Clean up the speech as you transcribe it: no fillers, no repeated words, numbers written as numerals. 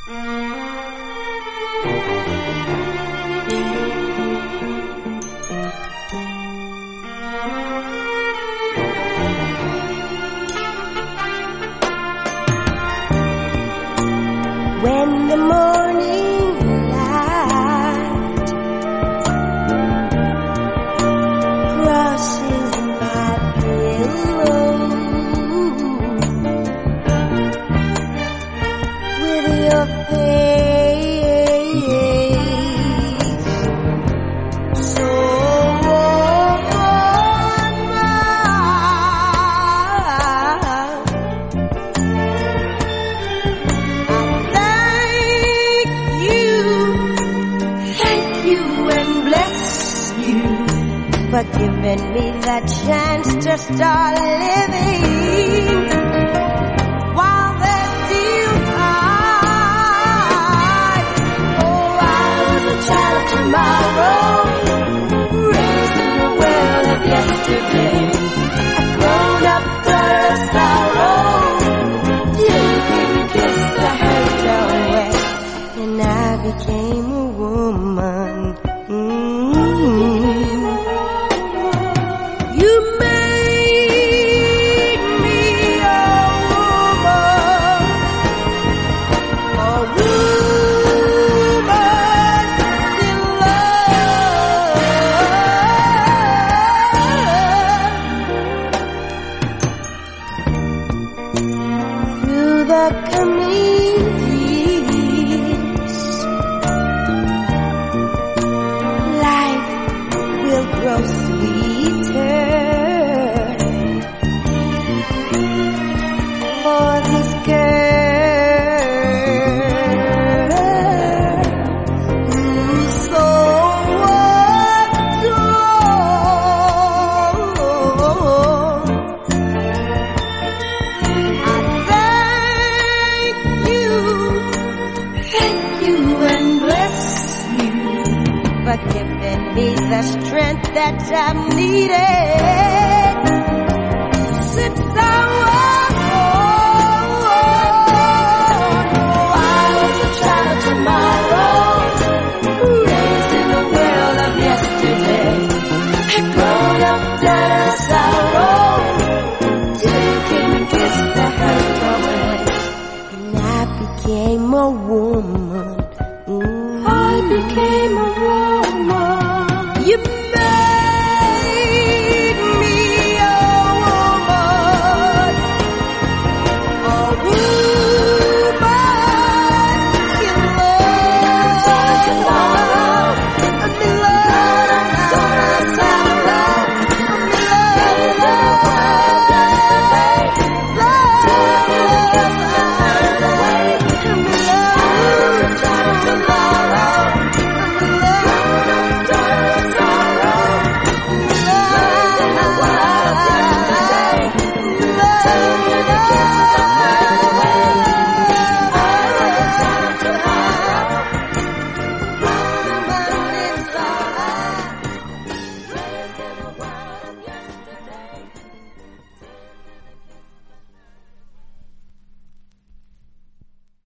When the morning light crosses my pillow with your face so warm on mine, and bless you for giving me that chance to start living while there's still time. Oh, I was a child of tomorrow, raised in the world of yesterday, a grown-up daughter of sorrow, you can kiss the hurt away, and I became a woman. You made me a woman in love. Through the coming years, will grow sweeter for this girl who's so strong. I thank you and bless you for giving me the strength that I've needed since I was born. Oh, I was a child of tomorrow, raised in the world of yesterday, a grown-up daughter of sorrow, taking a kiss the hurt away, and I became a woman. I became a